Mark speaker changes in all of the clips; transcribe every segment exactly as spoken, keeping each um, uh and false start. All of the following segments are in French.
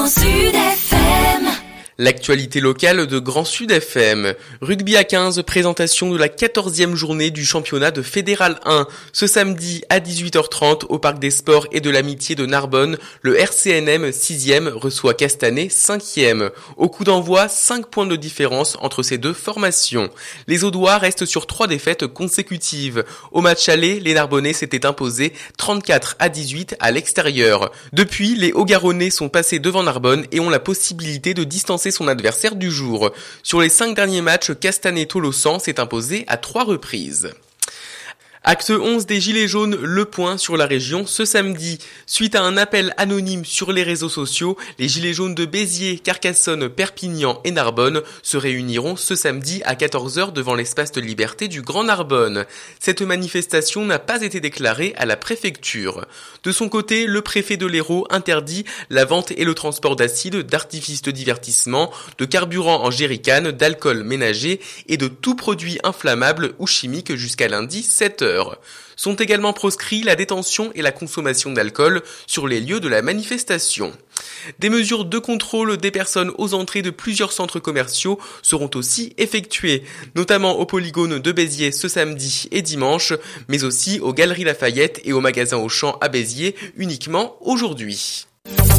Speaker 1: Grand Sud F M.
Speaker 2: L'actualité locale de Grand Sud F M. Rugby à quinze, présentation de la quatorzième journée du championnat de Fédéral un. Ce samedi à dix-huit heures trente au Parc des Sports et de l'Amitié de Narbonne, le R C N M sixième reçoit Castanet cinquième. Au coup d'envoi, cinq points de différence entre ces deux formations. Les Audois restent sur trois défaites consécutives. Au match aller, les Narbonnais s'étaient imposés trente-quatre à dix-huit à l'extérieur. Depuis, les Haut-Garonnais sont passés devant Narbonne et ont la possibilité de distancer son adversaire du jour. Sur les cinq derniers matchs, Castanet-Tolosan s'est imposé à trois reprises. Acte onze des Gilets jaunes, le point sur la région ce samedi. Suite à un appel anonyme sur les réseaux sociaux, les Gilets jaunes de Béziers, Carcassonne, Perpignan et Narbonne se réuniront ce samedi à quatorze heures devant l'espace de liberté du Grand Narbonne. Cette manifestation n'a pas été déclarée à la préfecture. De son côté, le préfet de l'Hérault interdit la vente et le transport d'acide, d'artifices de divertissement, de carburant en jerrycan, d'alcool ménager et de tout produit inflammable ou chimique jusqu'à lundi sept heures. Sont également proscrits la détention et la consommation d'alcool sur les lieux de la manifestation. Des mesures de contrôle des personnes aux entrées de plusieurs centres commerciaux seront aussi effectuées, notamment au polygone de Béziers ce samedi et dimanche, mais aussi aux Galeries Lafayette et au magasin Auchan à Béziers uniquement aujourd'hui.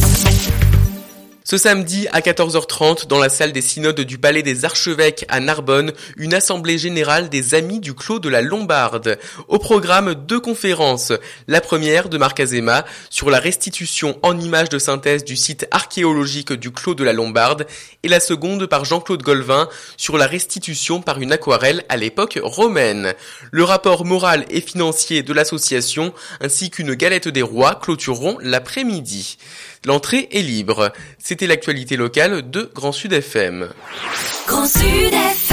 Speaker 2: Ce samedi à quatorze heures trente, dans la salle des synodes du Palais des Archevêques à Narbonne, une assemblée générale des Amis du Clos de la Lombarde. Au programme, deux conférences. La première de Marc Azéma sur la restitution en images de synthèse du site archéologique du Clos de la Lombarde et la seconde par Jean-Claude Golvin sur la restitution par une aquarelle à l'époque romaine. Le rapport moral et financier de l'association ainsi qu'une galette des rois clôtureront l'après-midi. L'entrée est libre. C'était l'actualité locale de Grand Sud F M.
Speaker 1: Grand Sud F M.